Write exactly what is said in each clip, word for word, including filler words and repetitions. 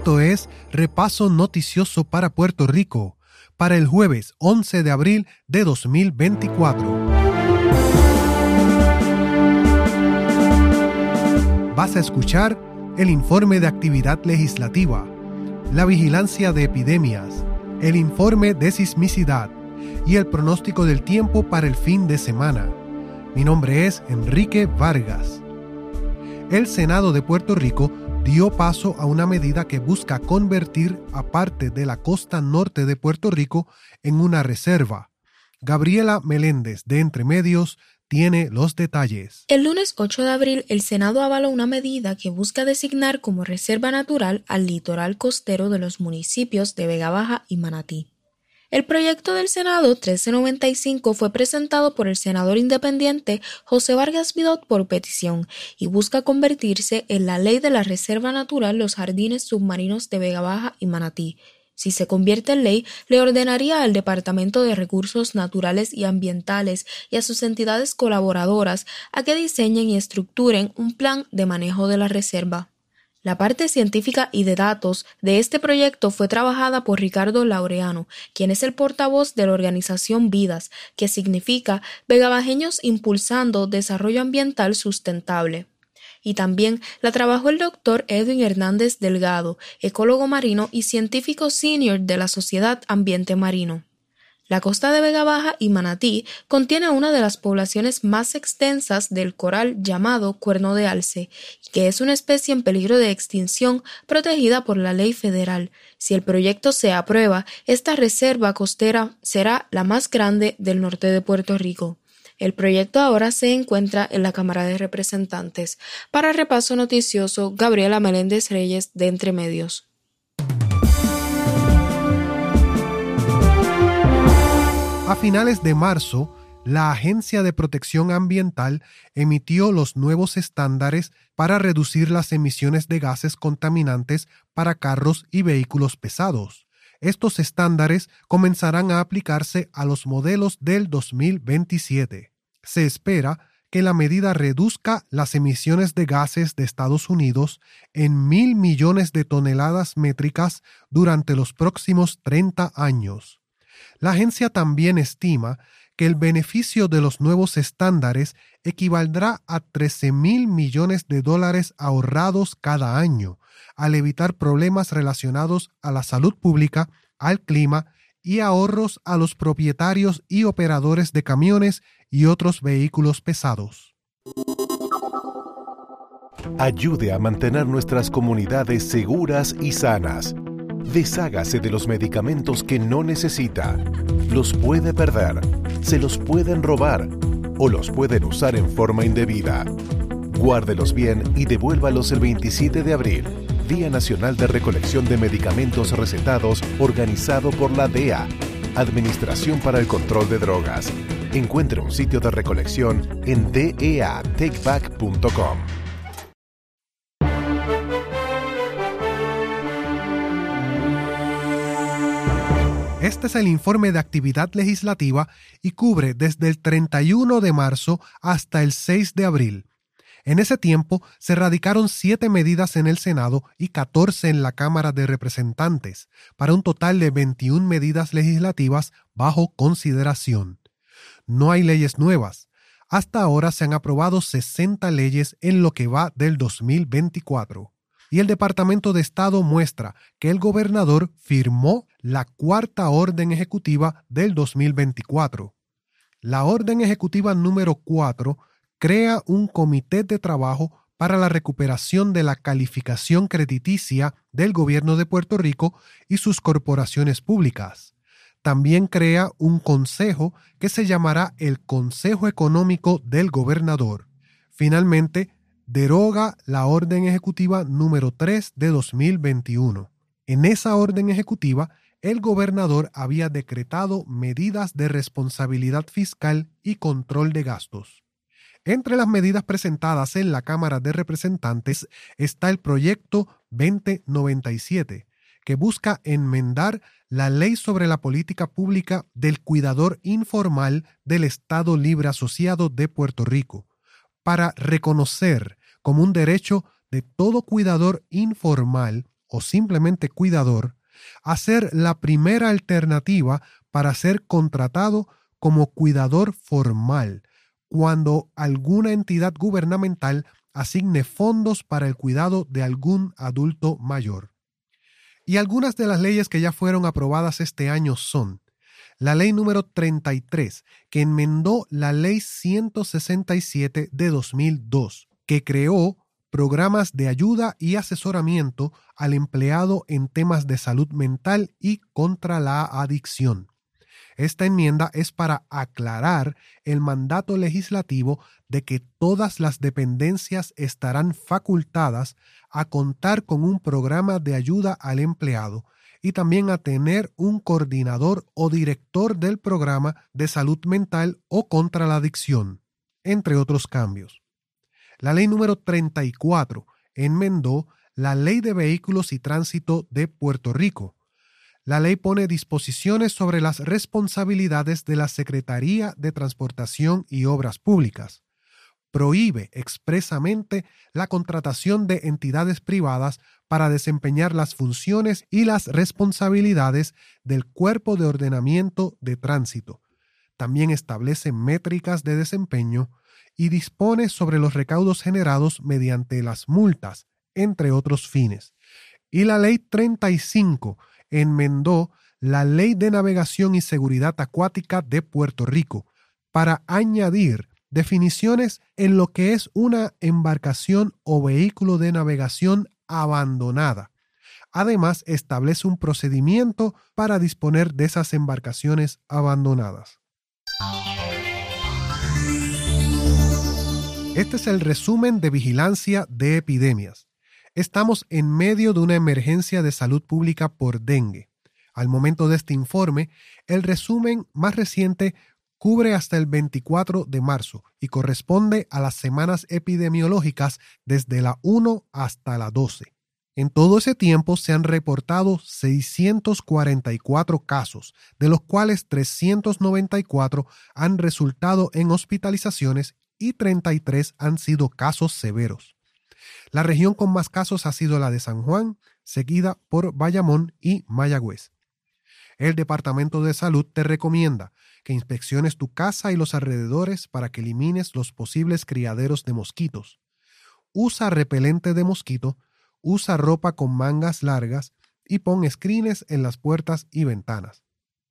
Esto es Repaso Noticioso para Puerto Rico, para el jueves once de abril de dos mil veinticuatro. Vas a escuchar el informe de actividad legislativa, la vigilancia de epidemias, el informe de sismicidad y el pronóstico del tiempo para el fin de semana. Mi nombre es Enrique Vargas. El Senado de Puerto Rico dio paso a una medida que busca convertir a parte de la costa norte de Puerto Rico en una reserva. Gabriela Meléndez, de Entre Medios, tiene los detalles. El lunes ocho de abril, el Senado avaló una medida que busca designar como reserva natural al litoral costero de los municipios de Vega Baja y Manatí. El proyecto del Senado trece noventa y cinco fue presentado por el senador independiente José Vargas Vidot por petición y busca convertirse en la ley de la Reserva Natural Los Jardines Submarinos de Vega Baja y Manatí. Si se convierte en ley, le ordenaría al Departamento de Recursos Naturales y Ambientales y a sus entidades colaboradoras a que diseñen y estructuren un plan de manejo de la reserva. La parte científica y de datos de este proyecto fue trabajada por Ricardo Laureano, quien es el portavoz de la organización Vidas, que significa Vegabajeños Impulsando Desarrollo Ambiental Sustentable. Y también la trabajó el doctor Edwin Hernández Delgado, ecólogo marino y científico senior de la Sociedad Ambiente Marino. La costa de Vega Baja y Manatí contiene una de las poblaciones más extensas del coral llamado cuerno de alce, que es una especie en peligro de extinción protegida por la ley federal. Si el proyecto se aprueba, esta reserva costera será la más grande del norte de Puerto Rico. El proyecto ahora se encuentra en la Cámara de Representantes. Para Repaso Noticioso, Gabriela Meléndez Reyes, de Entre Medios. A finales de marzo, la Agencia de Protección Ambiental emitió los nuevos estándares para reducir las emisiones de gases contaminantes para carros y vehículos pesados. Estos estándares comenzarán a aplicarse a los modelos del dos mil veintisiete. Se espera que la medida reduzca las emisiones de gases de Estados Unidos en mil millones de toneladas métricas durante los próximos treinta años. La agencia también estima que el beneficio de los nuevos estándares equivaldrá a trece mil millones de dólares ahorrados cada año, al evitar problemas relacionados a la salud pública, al clima y ahorros a los propietarios y operadores de camiones y otros vehículos pesados. Ayude a mantener nuestras comunidades seguras y sanas. Deshágase de los medicamentos que no necesita. Los puede perder, se los pueden robar o los pueden usar en forma indebida. Guárdelos bien y devuélvalos el veintisiete de abril, Día Nacional de Recolección de Medicamentos Recetados, organizado por la D E A, Administración para el Control de Drogas. Encuentre un sitio de recolección en D E A take back punto com. Este es el informe de actividad legislativa y cubre desde el treinta y uno de marzo hasta el seis de abril. En ese tiempo se radicaron siete medidas en el Senado y catorce en la Cámara de Representantes, para un total de veintiuna medidas legislativas bajo consideración. No hay leyes nuevas. Hasta ahora se han aprobado sesenta leyes en lo que va del dos mil veinticuatro. Y el Departamento de Estado muestra que el gobernador firmó la cuarta orden ejecutiva del dos mil veinticuatro. La orden ejecutiva número cuatro crea un comité de trabajo para la recuperación de la calificación crediticia del gobierno de Puerto Rico y sus corporaciones públicas. También crea un consejo que se llamará el Consejo Económico del Gobernador. Finalmente, deroga la orden ejecutiva número tres de dos mil veintiuno. En esa orden ejecutiva, el gobernador había decretado medidas de responsabilidad fiscal y control de gastos. Entre las medidas presentadas en la Cámara de Representantes está el proyecto veinte noventa y siete, que busca enmendar la ley sobre la política pública del cuidador informal del Estado Libre Asociado de Puerto Rico, para reconocer como un derecho de todo cuidador informal o simplemente cuidador, a ser la primera alternativa para ser contratado como cuidador formal cuando alguna entidad gubernamental asigne fondos para el cuidado de algún adulto mayor. Y algunas de las leyes que ya fueron aprobadas este año son la ley número treinta y tres, que enmendó la ley ciento sesenta y siete de dos mil dos, que creó programas de ayuda y asesoramiento al empleado en temas de salud mental y contra la adicción. Esta enmienda es para aclarar el mandato legislativo de que todas las dependencias estarán facultadas a contar con un programa de ayuda al empleado y también a tener un coordinador o director del programa de salud mental o contra la adicción, entre otros cambios. La ley número treinta y cuatro enmendó la Ley de Vehículos y Tránsito de Puerto Rico. La ley pone disposiciones sobre las responsabilidades de la Secretaría de Transportación y Obras Públicas. Prohíbe expresamente la contratación de entidades privadas para desempeñar las funciones y las responsabilidades del Cuerpo de Ordenamiento de Tránsito. También establece métricas de desempeño y dispone sobre los recaudos generados mediante las multas, entre otros fines. Y la Ley treinta y cinco enmendó la Ley de Navegación y Seguridad Acuática de Puerto Rico para añadir definiciones en lo que es una embarcación o vehículo de navegación abandonada. Además, establece un procedimiento para disponer de esas embarcaciones abandonadas. Este es el resumen de vigilancia de epidemias. Estamos en medio de una emergencia de salud pública por dengue. Al momento de este informe, el resumen más reciente cubre hasta el veinticuatro de marzo y corresponde a las semanas epidemiológicas desde la uno hasta la doce. En todo ese tiempo se han reportado seiscientos cuarenta y cuatro casos, de los cuales trescientos noventa y cuatro han resultado en hospitalizaciones y treinta y tres han sido casos severos. La región con más casos ha sido la de San Juan, seguida por Bayamón y Mayagüez. El Departamento de Salud te recomienda que inspecciones tu casa y los alrededores para que elimines los posibles criaderos de mosquitos. Usa repelente de mosquito, usa ropa con mangas largas y pon screens en las puertas y ventanas.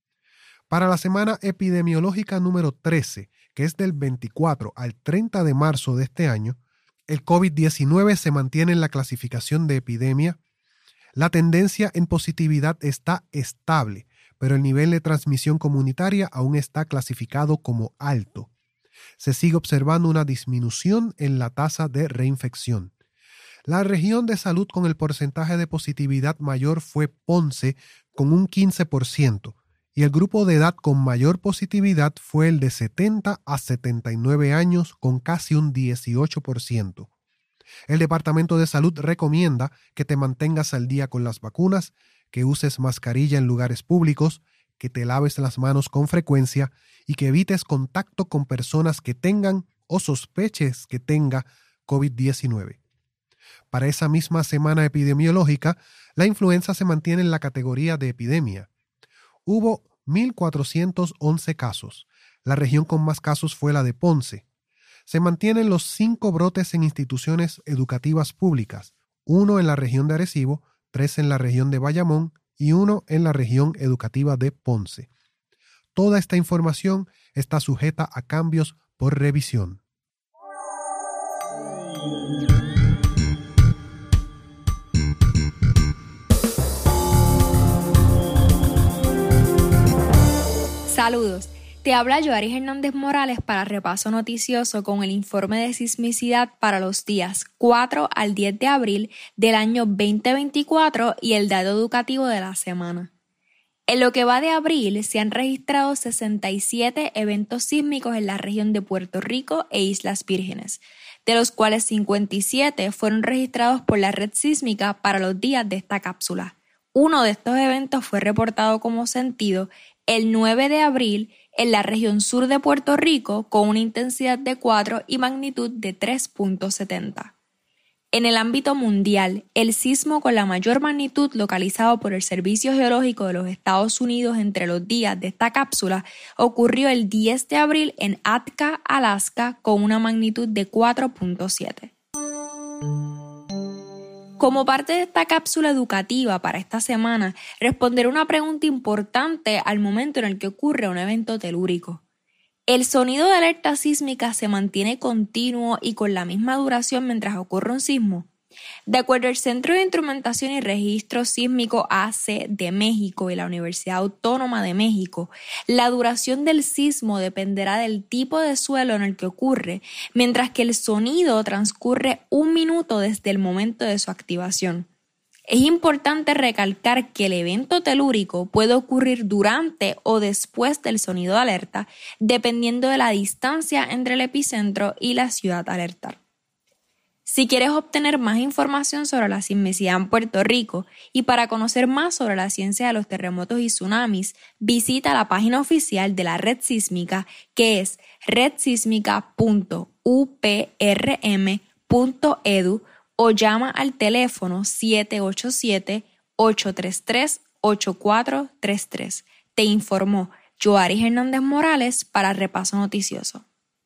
Para la semana epidemiológica número trece, que es del veinticuatro al treinta de marzo de este año, el COVID diecinueve se mantiene en la clasificación de epidemia. La tendencia en positividad está estable, pero el nivel de transmisión comunitaria aún está clasificado como alto. Se sigue observando una disminución en la tasa de reinfección. La región de salud con el porcentaje de positividad mayor fue Ponce, con un quince por ciento, y el grupo de edad con mayor positividad fue el de setenta a setenta y nueve años, con casi un dieciocho por ciento. El Departamento de Salud recomienda que te mantengas al día con las vacunas, que uses mascarilla en lugares públicos, que te laves las manos con frecuencia y que evites contacto con personas que tengan o sospeches que tenga COVID diecinueve. Para esa misma semana epidemiológica, la influenza se mantiene en la categoría de epidemia. Hubo mil cuatrocientos once casos. La región con más casos fue la de Ponce. Se mantienen los cinco brotes en instituciones educativas públicas, uno en la región de Arecibo, tres en la región de Bayamón y uno en la región educativa de Ponce. Toda esta información está sujeta a cambios por revisión. Saludos, te habla Yoaris Hernández Morales para Repaso Noticioso con el informe de sismicidad para los días cuatro al diez de abril del año veinte veinticuatro y el dato educativo de la semana. En lo que va de abril se han registrado sesenta y siete eventos sísmicos en la región de Puerto Rico e Islas Vírgenes, de los cuales cincuenta y siete fueron registrados por la red sísmica para los días de esta cápsula. Uno de estos eventos fue reportado como sentido el nueve de abril en la región sur de Puerto Rico con una intensidad de cuatro y magnitud de tres punto setenta. En el ámbito mundial, el sismo con la mayor magnitud localizado por el Servicio Geológico de los Estados Unidos entre los días de esta cápsula ocurrió el diez de abril en Atka, Alaska, con una magnitud de cuatro punto siete. Como parte de esta cápsula educativa para esta semana, responderé una pregunta importante al momento en el que ocurre un evento telúrico. ¿El sonido de alerta sísmica se mantiene continuo y con la misma duración mientras ocurre un sismo? De acuerdo al Centro de Instrumentación y Registro Sísmico A C de México y la Universidad Autónoma de México, la duración del sismo dependerá del tipo de suelo en el que ocurre, mientras que el sonido transcurre un minuto desde el momento de su activación. Es importante recalcar que el evento telúrico puede ocurrir durante o después del sonido de alerta, dependiendo de la distancia entre el epicentro y la ciudad a alertar. Si quieres obtener más información sobre la sismicidad en Puerto Rico y para conocer más sobre la ciencia de los terremotos y tsunamis, visita la página oficial de la Red Sísmica, que es red sísmica punto u p r m punto e d u o llama al teléfono siete ocho siete, ocho tres tres, ocho cuatro tres tres. Te informó Joaris Hernández Morales para Repaso Noticioso.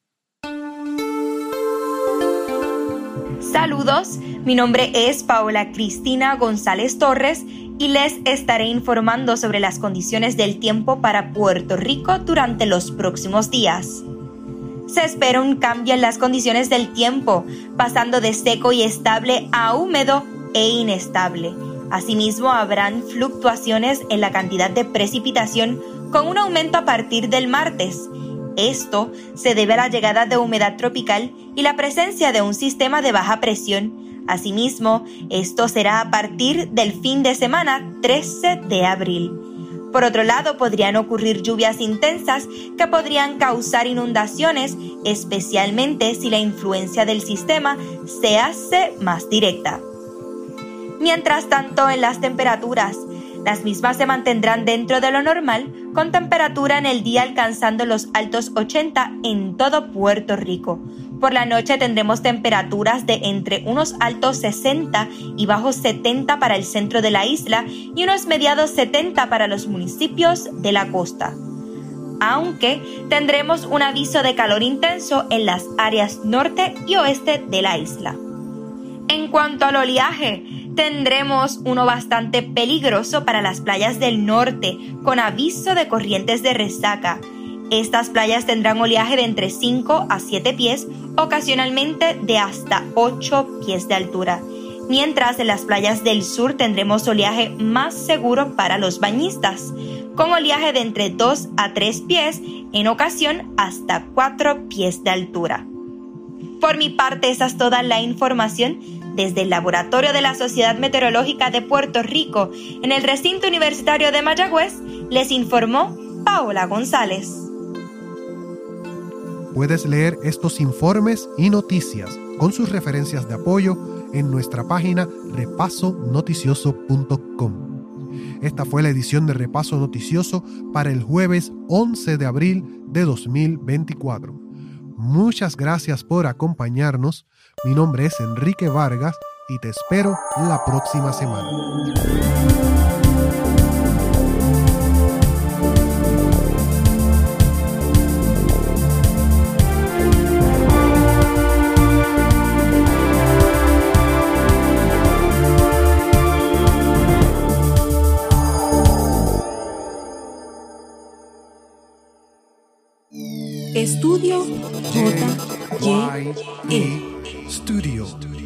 Saludos, mi nombre es Paola Cristina González Torres y les estaré informando sobre las condiciones del tiempo para Puerto Rico durante los próximos días. Se espera un cambio en las condiciones del tiempo, pasando de seco y estable a húmedo e inestable. Asimismo, habrán fluctuaciones en la cantidad de precipitación con un aumento a partir del martes. Esto se debe a la llegada de humedad tropical y la presencia de un sistema de baja presión. Asimismo, esto será a partir del fin de semana trece de abril. Por otro lado, podrían ocurrir lluvias intensas que podrían causar inundaciones, especialmente si la influencia del sistema se hace más directa. Mientras tanto, en las temperaturas, las mismas se mantendrán dentro de lo normal, con temperatura en el día alcanzando los altos ochenta en todo Puerto Rico. Por la noche tendremos temperaturas de entre unos altos sesenta y bajos setenta para el centro de la isla y unos mediados setenta para los municipios de la costa. Aunque tendremos un aviso de calor intenso en las áreas norte y oeste de la isla. En cuanto al oleaje, tendremos uno bastante peligroso para las playas del norte, con aviso de corrientes de resaca. Estas playas tendrán oleaje de entre cinco a siete pies, ocasionalmente de hasta ocho pies de altura. Mientras en las playas del sur tendremos oleaje más seguro para los bañistas, con oleaje de entre dos a tres pies, en ocasión hasta cuatro pies de altura. Por mi parte, esa es toda la información desde el Laboratorio de la Sociedad Meteorológica de Puerto Rico, en el recinto universitario de Mayagüez, les informó Paola González. Puedes leer estos informes y noticias con sus referencias de apoyo en nuestra página repaso noticioso punto com. Esta fue la edición de Repaso Noticioso para el jueves once de abril de dos mil veinticuatro. Muchas gracias por acompañarnos. Mi nombre es Enrique Vargas y te espero la próxima semana. Estudio J Y E Studio.